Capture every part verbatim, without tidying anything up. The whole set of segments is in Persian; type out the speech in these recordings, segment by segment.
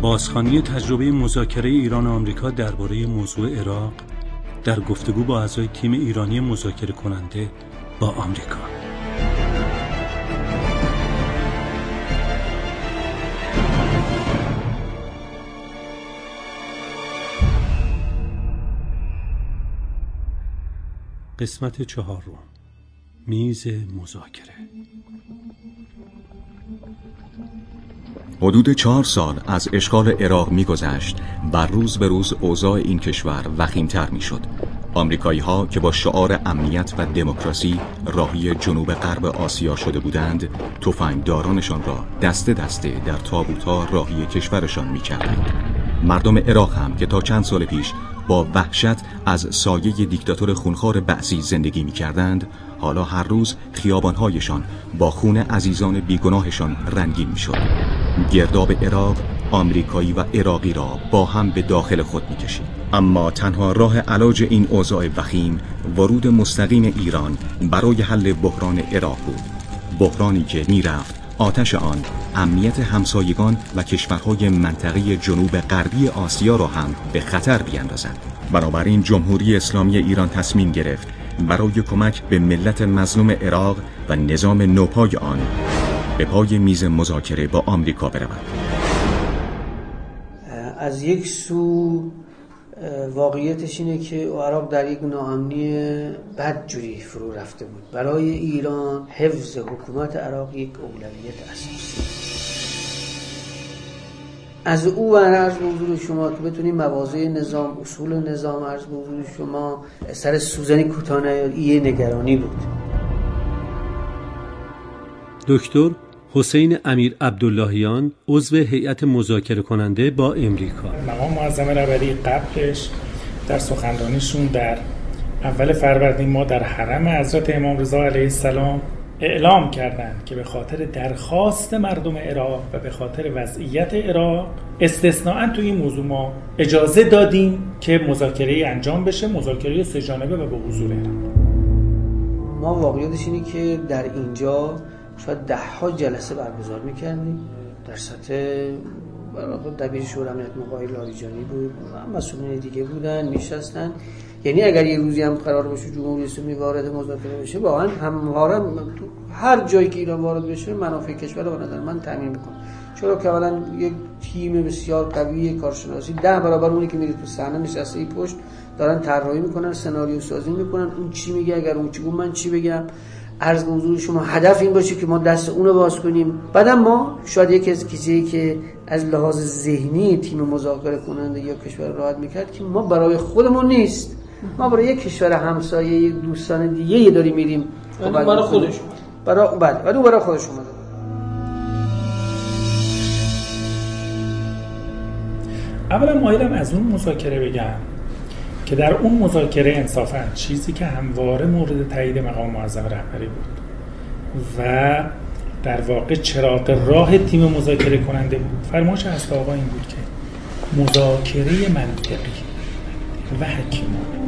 بازخوانی تجربه مذاکره ایران و آمریکا درباره موضوع عراق در گفتگو با اعضای تیم ایرانی مذاکره کننده با آمریکا. قسمت چهارم، میز مذاکره. حدود چهار سال از اشغال عراق می‌گذشت و روز به روز اوضاع این کشور وخیم‌تر می‌شد. آمریکایی‌ها که با شعار امنیت و دموکراسی راهی جنوب غرب آسیا شده بودند، تفنگدارانشان را دسته دسته در تابوت‌ها راهی کشورشان می‌کردند. مردم عراق هم که تا چند سال پیش با وحشت از سایه دیکتاتور خونخوار بعثی زندگی می‌کردند، حالا هر روز خیابان‌هایشان با خون عزیزان بیگناهشان رنگین می‌شد. گرداب عراق آمریکایی و عراقی را با هم به داخل خود می‌کشید. اما تنها راه علاج این اوضاع وخیم ورود مستقیم ایران برای حل بحران عراق بود. بحرانی که می‌رفت آتش آن امنیت همسایگان و کشورهای منطقه جنوب غربی آسیا را هم به خطر بیاندازد. بنابراین جمهوری اسلامی ایران تصمیم گرفت برای کمک به ملت مظلوم عراق و نظام نوپای آن به پای میز مذاکره با آمریکا برود. از یک سو واقعیتش اینه که عراق در یک ناامنی بدجوری فرو رفته بود. برای ایران حفظ حکومت عراق یک اولویت اساسی. از او و عرض به حضور شما که بتونیم مواضع نظام، اصول نظام عرض به حضور شما سر سوزنی کوتاه نیاد، این نگرانی بود. دکتر حسین امیر عبداللهیان، عضو هیئت مذاکره کننده با امریکا. مقام معظم رهبری قبلش در سخنرانیشون در اول فروردین ما در حرم حضرت امام رضا علیه السلام اعلام کردند که به خاطر درخواست مردم عراق و به خاطر وضعیت عراق استثناءً توی این موضوع ما اجازه دادیم که مذاکره انجام بشه، مذاکره سه جانبه و به حضور عراق. ما واقعیتش اینه که در اینجا شاید ده ها جلسه برگزار میکردیم در سطح دبیر شورای امنیت مقامی لاریجانی بود و مسئولین دیگه بودن میشستن. یعنی اگر یه روزی هم قرار باشه جمهوری اسلامی وارد مذاکره بشه، واقعا همواره هر جایی که ایران وارد بشه منافع کشور رو به نظر من تامین میکنه. چرا که اولا یک تیم بسیار قوی کارشناسی ده برابر اونی که میره تو صحنه نشسته ای پشت دارن طراحی میکنن، سناریو سازی میکنن، اون چی میگه اگر اون چی گفت من چی بگم. عرض به حضور شما هدف این باشه که ما دست اون رو باز کنیم. بعدم ما شاید یکی از کسایی که از لحاظ ذهنی تیم مذاکره کننده یا کشور راحت میکرد که ما برای خودمون نیست، ما برای یک کشور همسایه، یک دوستان دیگه یه داریم میریم برای خودشون، برای بعد بعد برای خودشون. اولا مایلم از اون مذاکره بگم که در اون مذاکره انصافاً چیزی که همواره مورد تایید مقام معظم رهبری بود و در واقع چراغ راه تیم مذاکره کننده بود، فرمایش هست آقا این بود که مذاکره منطقی و حکیمانه.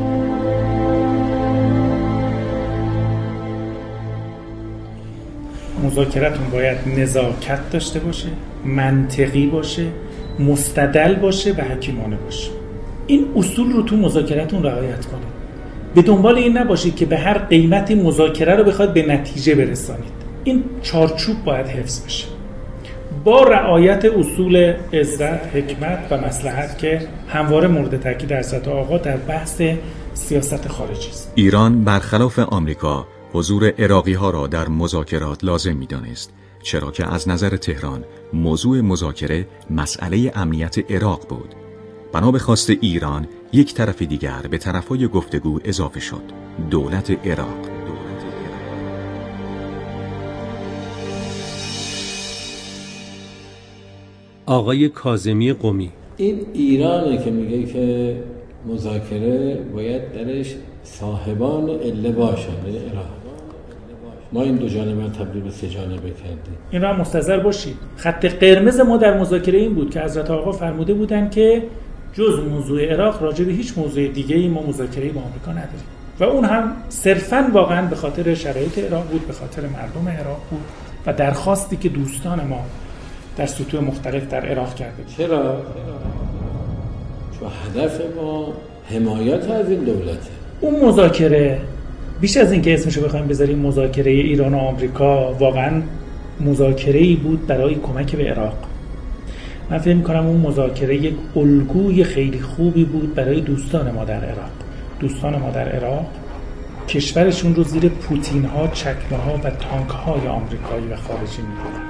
مذاکرتون باید نزاکت داشته باشه، منطقی باشه، مستدل باشه و حکیمانه باشه. این اصول رو تو مذاکرتون رعایت کنید. به دنبال این نباشید که به هر قیمتی مذاکره رو بخواد به نتیجه برسانید. این چارچوب باید حفظ بشه با رعایت اصول عزت، حکمت و مصلحت که همواره مورد تاکید حضرت آقا در بحث سیاست خارجی است. ایران برخلاف آمریکا حضور عراقی ها را در مذاکرات لازم می‌دانست، چرا که از نظر تهران موضوع مذاکره مسئله امنیت عراق بود. بنا به خواست ایران یک طرف دیگر به طرفای گفتگو اضافه شد، دولت عراق. آقای کاظمی قمی، این ایرانه که میگه که مذاکره باید درش صاحبان عله باشن، عراق. ما این دو جانبه تبدیل به سه جانبه کردیم. این را مستحضر باشید. خط قرمز ما در مذاکره این بود که حضرت آقا فرموده بودن که جز موضوع عراق راجع به هیچ موضوع دیگه‌ای ما مذاکره با آمریکا نداریم و اون هم صرفاً واقعاً به خاطر شرایط عراق بود، به خاطر مردم عراق بود و درخواستی که دوستان ما در سطوح مختلف در عراق کرده. چرا؟ چون هدف ما حمایت از این دولته. اون مذاکره بیش از این که اسمشو بخوایم بذاریم مذاکره ایران و آمریکا، واقعا مذاکره‌ای بود برای کمک به عراق. من فکر می‌کنم اون مذاکره یک الگوی خیلی خوبی بود برای دوستان ما در عراق. دوستان ما در عراق کشورشون رو زیر پوتین‌ها، چکمه‌ها و تانک‌های آمریکایی و خارجی می‌بردن.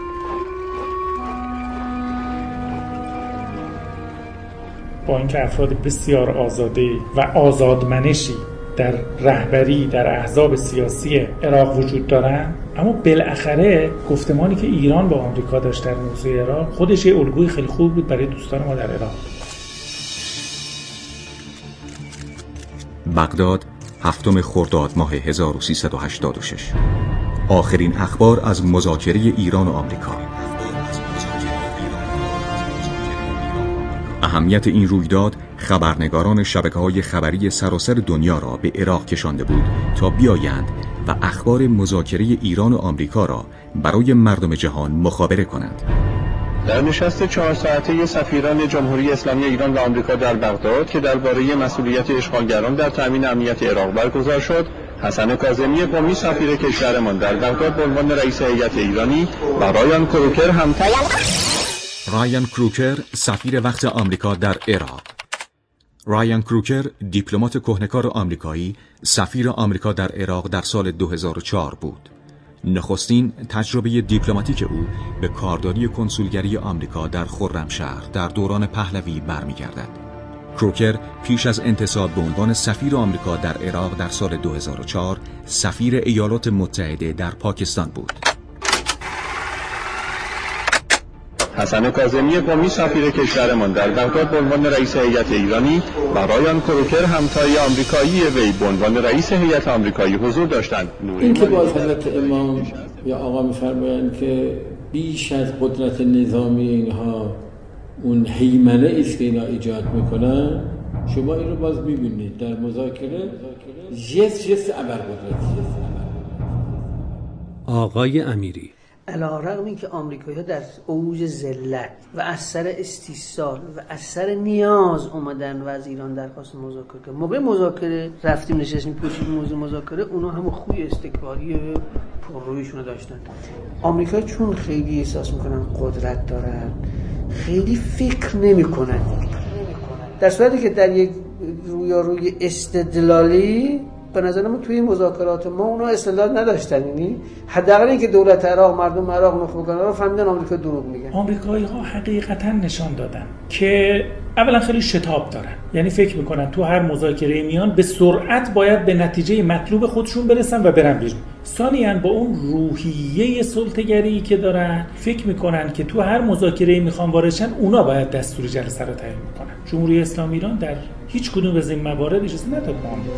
با اینکه افراد بسیار آزاده و آزادمنشی در رهبری در احزاب سیاسی عراق وجود دارن، اما بالاخره گفتمانی که ایران با آمریکا داشت در موضوع عراق خودش یه الگوی خیلی خوب بود برای دوستان ما در عراق. بغداد، هفتم خرداد ماه هزار و سیصد و هشتاد و شش. آخرین اخبار از مذاکره ایران و آمریکا. اهمیت این رویداد خبرنگاران شبکه‌های خبری سراسر دنیا را به عراق کشانده بود تا بیایند و اخبار مذاکره ایران و آمریکا را برای مردم جهان مخابره کنند. در نشست چهار ساعته سفیران جمهوری اسلامی ایران و آمریکا در بغداد که درباره مسئولیت اشغالگران در تامین امنیت عراق برگزار شد، حسن کاظمی قمی سفیر کشورمان در بغداد به عنوان رئیس هیئت ایرانی و رایان کروکر همتای رایان کروکر سفیر وقت آمریکا در عراق. رایان کروکر دیپلمات کهنه‌کار آمریکایی، سفیر آمریکا در عراق در سال دو هزار و چهار بود. نخستین تجربه دیپلماتیک او به کارداری کنسولگری آمریکا در خرمشهر در دوران پهلوی برمیگردد. کروکر پیش از انتصاب به عنوان سفیر آمریکا در عراق در سال دو هزار و چهار سفیر ایالات متحده در پاکستان بود. حسن کاظمی قمی سفیر کشورمان در بغداد به عنوان رئیس هیئت ایرانی و رایان کروکر همتای آمریکایی وی به عنوان رئیس هیئت آمریکایی حضور داشتند. این که باز حضرت امام یا آقا می‌فرمایند که بیش از قدرت نظامی اینها اون هیمنه است که اینا ایجاد میکنن، شما این رو باز می‌بینید در مذاکره جست جست ابرقدرت. آقای امیری، علی‌رغم اینکه آمریکایی‌ها در اوج ذلت و از سر استیصال و از سر نیاز اومدن و از ایران درخواست مذاکره کردن، موقع مذاکره رفتیم نشستیم پشت موضوع مذاکره، اونا هم خوی استکباری پررویشون رو داشتن. آمریکا چون خیلی احساس میکنن قدرت دارن، خیلی فکر نمیکنن، در صورتی که در یک رویاروی استدلالی به نظر من توی مذاکرات ما اونا استدلال نداشتن. یعنی حداقل اینکه دولت عراق، مردم عراق نخبه کنن رو فهمیدن آمریکا دروغ میگن. آمریکایی‌ها حقیقتا نشان دادن که اولا خیلی شتاب دارن، یعنی فکر میکنن تو هر مذاکره میان به سرعت باید به نتیجه مطلوب خودشون برسن و برن بیرون. ثانیاً با اون روحیه سلطه‌گری که دارن فکر میکنن که تو هر مذاکره میخوان وارد اونا باید دستور جلسه رو تعیین کنن. جمهوری اسلامی ایران در هیچ کدوم از این موارد اجازه نداد با آمریکا.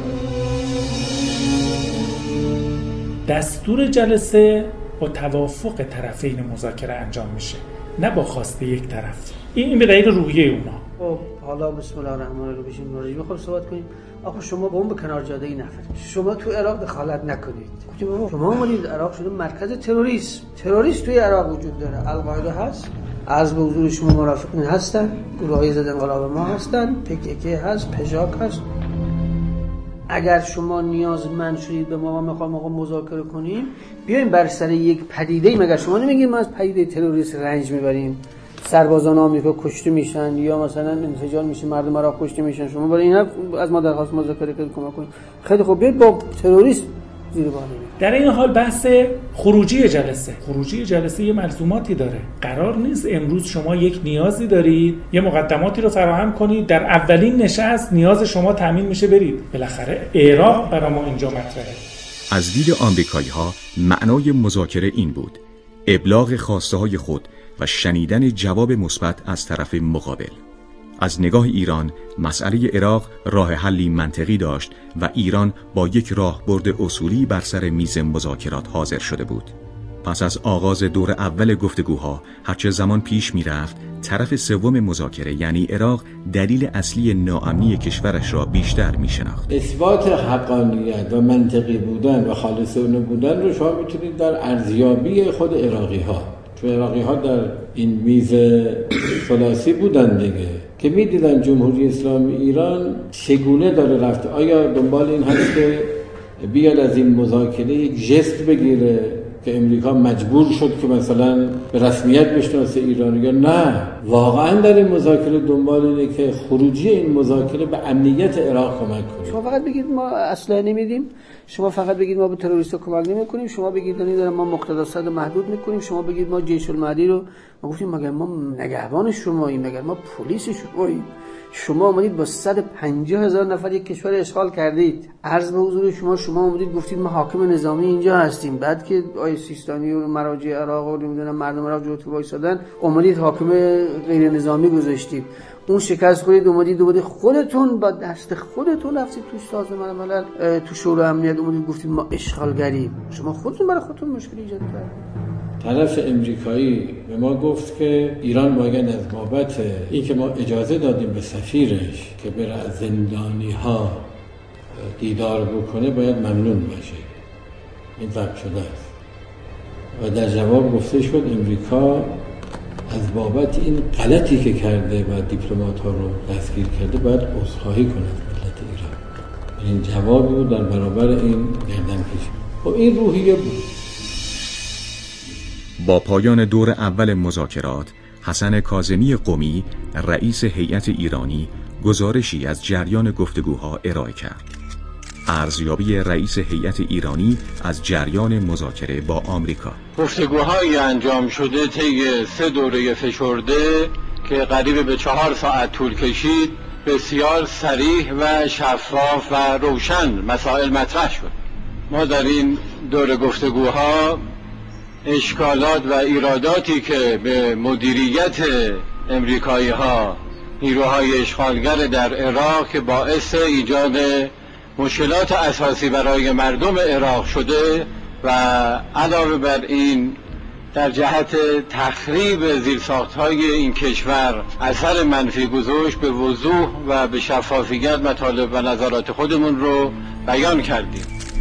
دستور جلسه با توافق طرفین مذاکره انجام میشه، نه با خواست یک طرف. این این به دلیل روحیه اونا. خب حالا بسم الله الرحمن الرحیم بشیم راجع میخوام صحبت کنیم. آخه شما بمب به کنار جاده ای نفرید. شما تو عراق دخالت نکنید. شما اومدید عراق شده مرکز تروریسم. تروریست توی عراق وجود داره. القاعده هست. از به حضور شما مرافقین هستن. گروهای ضد انقلاب ما هستن. پی کی کی هست، پژاک هست. اگر شما نیازمند شدید به ما و میخوام آقا مذاکره کنیم، بیایم بر سر یک پدیده. مگر شما نمیگید ما از پدیده تروریست رنج میبریم، سربازان آمریکا کشته میشن یا مثلا انفجار میشه، مردم عراق کشته میشن، شما برای اینا از ما درخواست مذاکره کنید کمک کنید؟ خیلی خوب، بیاید با تروریست زیر بار بگیرید. در این حال بحث خروجی جلسه خروجی جلسه یه ملزوماتی داره. قرار نیست امروز شما یک نیازی دارید، یه مقدماتی رو فراهم کنید، در اولین نشست نیاز شما تامین میشه برید. بالاخره عراق برای ما اینجا مطرحه. از دید آمریکایی‌ها معنای مذاکره این بود: ابلاغ خواسته های خود و شنیدن جواب مثبت از طرف مقابل. از نگاه ایران مسئله عراق راه حلی منطقی داشت و ایران با یک راهبرد اصولی بر سر میز مذاکرات حاضر شده بود. پس از آغاز دور اول گفتگوها هرچه زمان پیش می رفت، طرف سوم مذاکره یعنی عراق دلیل اصلی ناامنی کشورش را بیشتر می شناخت. اثبات حقانیت و منطقی بودن و خالصانه بودن رو شما میتونید در ارزیابی خود عراقی ها، بقیه ها در این میز ثلاثی بودن دیگه که میدیدن جمهوری اسلامی ایران چگونه داره رفته. آیا دنبال این هست که بیاد از این مذاکره یک ژست بگیره که امریکا مجبور شد که مثلا به رسمیت بشناسه ایران، یا نه واقعا در این مذاکره دنبال اینه که خروجی این مذاکره به امنیت عراق کمک کنه؟ شما فقط بگید ما اسلحه نمیدیم، شما فقط بگید ما به تروریستا کمک نمیکنیم، شما بگید داریم ما مقتدسات رو محدود میکنیم، شما بگید ما جیش المهدی رو، ما گفتیم مگر ما نگهبان شماییم، مگر ما پلیس شماییم؟ شما اومدید با صد و پنجاه هزار نفر یک کشور اشغال کردید. عرض به حضور شما شما اومدید گفتید ما حاکم نظامی اینجا هستیم، بعد که آیه سیستانی و مراجع عراق و نمیدونم مردم عراق جلوتون وایسادن اومدید حاکم غیر نظامی گذاشتید. اون شکست خورید، اومدید دوباره خودتون با دست خودتون رفتید تو سازمان ملل، تو شورای امنیت اومدید گفتید ما اشغالگریم. شما خودتون برای خودتون مشکل ایجاد کردید. طرف امریکایی به ما گفت که ایران باید از بابت این که ما اجازه دادیم به سفیرش که بره از زندانی ها دیدار بکنه باید ممنون باشه. این ضبط شده است. و در جواب گفته شد امریکا از بابت این غلطی که کرده و دیپلمات ها رو دستگیر کرده باید عذرخواهی کنه از ملت ایران. این جوابی بود در برابر این گردنکشی. خب این روحیه بود. با پایان دور اول مذاکرات، حسن کاظمی قمی، رئیس هیئت ایرانی، گزارشی از جریان گفتگوها ارائه کرد. ارزیابی رئیس هیئت ایرانی از جریان مذاکره با آمریکا. گفتگوهای انجام شده طی سه دوره فشرده که قریب به چهار ساعت طول کشید، بسیار صریح و شفاف و روشن مسائل مطرح شد. ما در این دوره گفتگوها اشکالات و ایراداتی که به مدیریت امریکایی ها نیروهای اشغالگر در عراق که باعث ایجاد مشکلات اساسی برای مردم عراق شده و علاوه بر این در جهت تخریب زیرساخت‌های این کشور اثر منفی گذاشت، به وضوح و به شفافیت مطالب و نظرات خودمون رو بیان کردیم.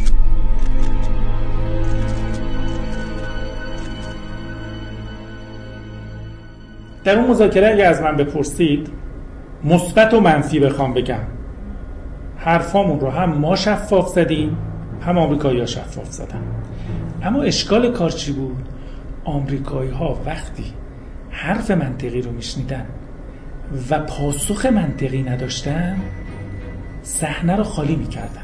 در اون مذاکره اگه از من بپرسید مثبت و منفی بخوام بگم، حرفامون رو هم ما شفاف زدیم هم آمریکایی‌ها شفاف زدن. اما اشکال کار چی بود؟ آمریکایی‌ها وقتی حرف منطقی رو میشنیدن و پاسخ منطقی نداشتن، صحنه رو خالی میکردن.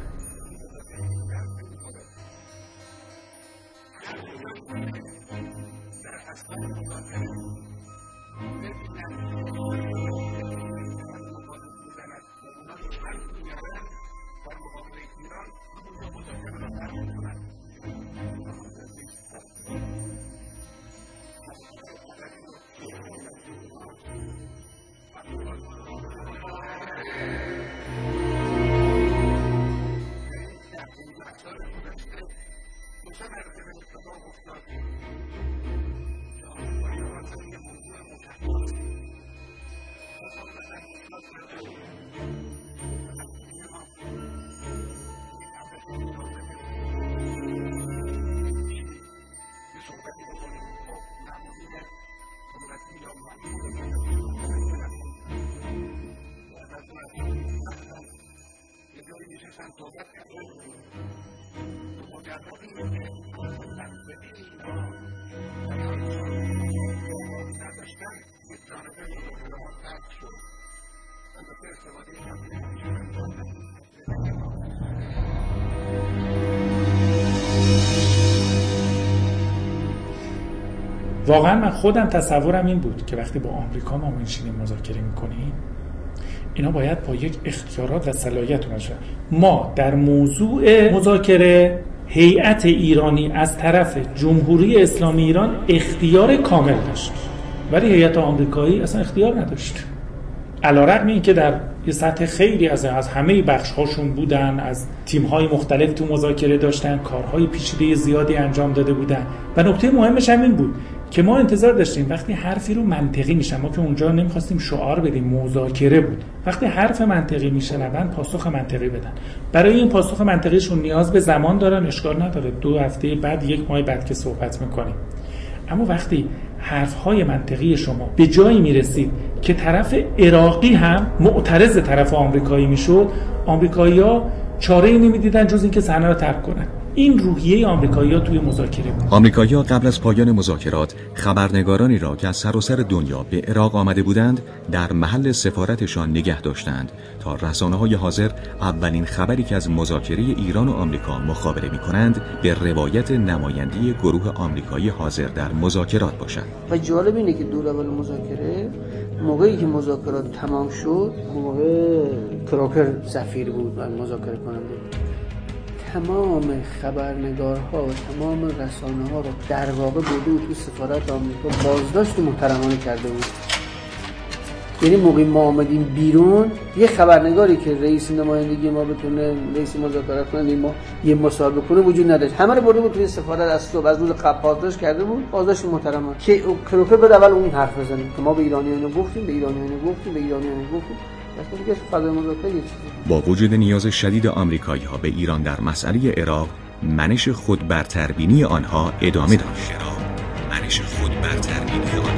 واقعا من خودم تصورم این بود که وقتی با آمریکا ما میشینیم مذاکره میکنیم، اینا باید با یک اختیارات و صلاحیت باشه. ما در موضوع مذاکره هیئت ایرانی از طرف جمهوری اسلامی ایران اختیار کامل داشت، ولی هیئت آمریکایی اصلا اختیار نداشت. علی‌رغم این که در یه سطح خیلی از از همه بخش هاشون بودن، از تیم های مختلف تو مذاکره داشتن، کارهای پیچیده زیادی انجام داده بودن. و نکته مهمش هم این بود که ما انتظار داشتیم وقتی حرفی رو منطقی میشن، ما که اونجا نمیخواستیم شعار بدیم، مذاکره بود، وقتی حرف منطقی میشنون پاسخ منطقی بدن. برای این پاسخ منطقیشون نیاز به زمان دارن، اشکال نداره، دو هفته بعد، یک ماه بعد که صحبت میکنیم. اما وقتی حرفهای منطقی شما به جایی میرسید که طرف عراقی هم معترض طرف آمریکایی میشد، آمریکایی‌ها چاره‌ای نمیدیدن جز اینکه صحنه را ترک کنن. این روحیه آمریکایی‌ها توی مذاکره بود. آمریکایی‌ها قبل از پایان مذاکرات خبرنگارانی را که از سراسر دنیا به عراق آمده بودند در محل سفارتشان نگه داشتند تا رسانه‌های حاضر اولین خبری که از مذاکره ایران و آمریکا مخابره می‌کنند به روایت نمایندگی گروه آمریکایی حاضر در مذاکرات باشد. و جالب اینه که دور اول مذاکره، موقعی که مذاکرات تمام شد، موقع کروکر سفیر بود و مذاکره کننده، تمام خبرنگارها و تمام رسانه‌ها رو در واقع برده بود تو سفارت آمریکا بازداشت محترمانه کرده بود. یعنی موقعی ما آمدیم بیرون، یه خبرنگاری که رئیس نمایندگی ما بتونه رئیس مذاکرات کنه ما یه مصاحبه کنه وجود نداشت. همه رو برده بود توی سفارت، از صبح از روز قبل بازداشت کرده بود، بازداشت محترمانه. که کروکر بعد اول اون حرف بزنه که ما به ایرانی‌ها اینو گفتیم، به ایرانی‌ها اینو گفتیم، به ایرانی‌ها اینو گفتیم. با وجود نیاز شدید آمریکایی‌ها به ایران در مسئله عراق، منش خودبرتربینی آنها ادامه داشت. منش خودبرتربینی